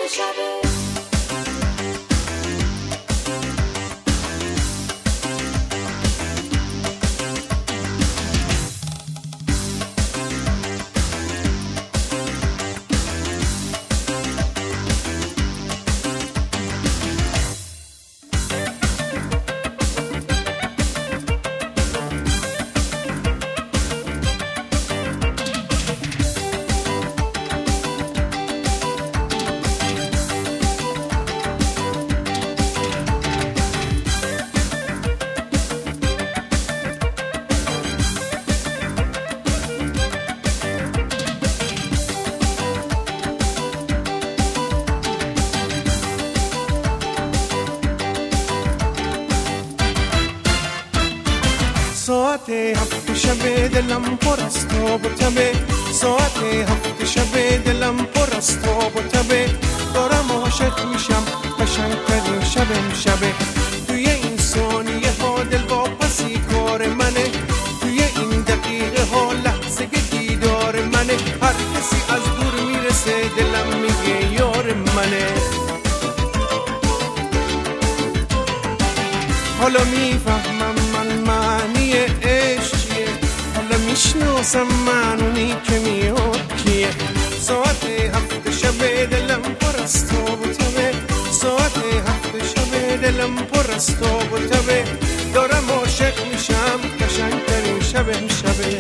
ساعت هفت شب دلم پر است و تبه، ساعت هفت شب دلم پر است و تبه، دارم عاشق میشم قشنگترین شبم شبه، توی این ثانیه ها دل واپسی کار منه، توی این دقیقه ها لحظه دیدار منه، هر کسی از دور میرسه دلم میگه یار منه. حالا میفهمم من معنی عشق چیه، حالا میشناسم من اونی که میاد کیه. ساعت هفت شب دلم پر است و تبه، ساعت هفت شب دلم پر است و تبه، دارم عاشق میشم قشنگترین شبم شبه.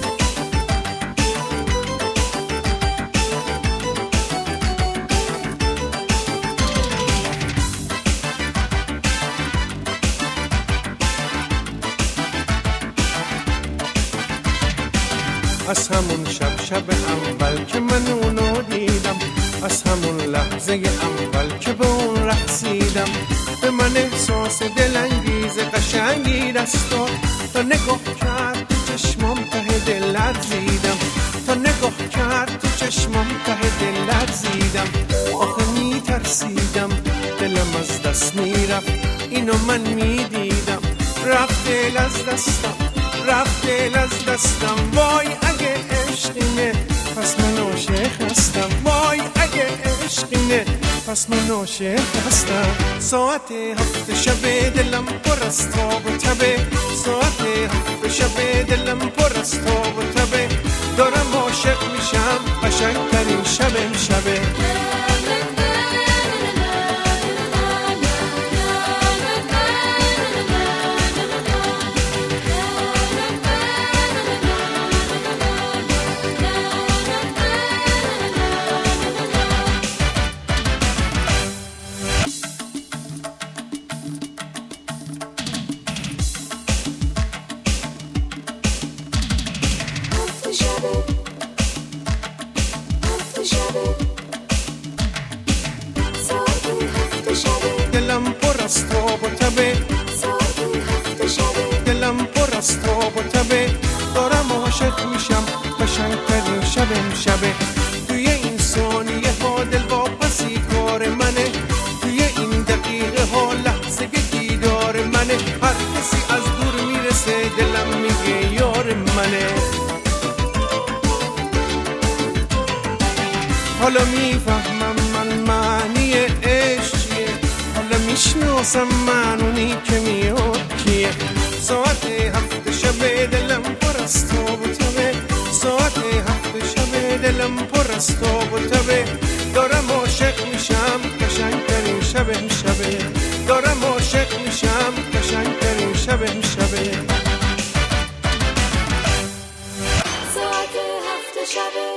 از همون شب اول که من اونو دیدم، از همون لحظه اول که به اون رقصیدم، به من احساس دلانگیز قشنگی دست داد، تا نگاه کرد تو چشمام ته دل لرزیدم، تا نگاه کرد تو چشمام ته دل لرزیدم، آخه میترسیدم دلم از دست میرفت، اینو من میدیدم، رفت دل از دستم، رفت دل از دستم. وای اگه عشقینه پس من عاشق هستم، وای اگه عشقینه پس من عاشق هستم. ساعت هفت شب دلم پر است و تبه، ساعت هفت شب دلم پر است و تبه، دارم عاشق میشم قشنگترین شبم شبه. دلم پر است و تبه، دلم پر است و تبه، دارم عاشق میشم قشنگترین شبم شبه، توی این ثانیه ها دل واپسی کار منه، توی این دقیقه ها لحظه دیدار منه، هر کسی از دور میرسه دلم میگه یار منه. حالا میفهمم من معنی عشق چیه، حالا میشناسم من اونی که میاد کیه. ساعت هفت شب دلم پر است و تبه، ساعت هفت شب دلم پر است و تبه، دارم عاشق میشم قشنگترین شبم شبه، دارم عاشق میشم قشنگترین شبم شبه. ساعت هفت شب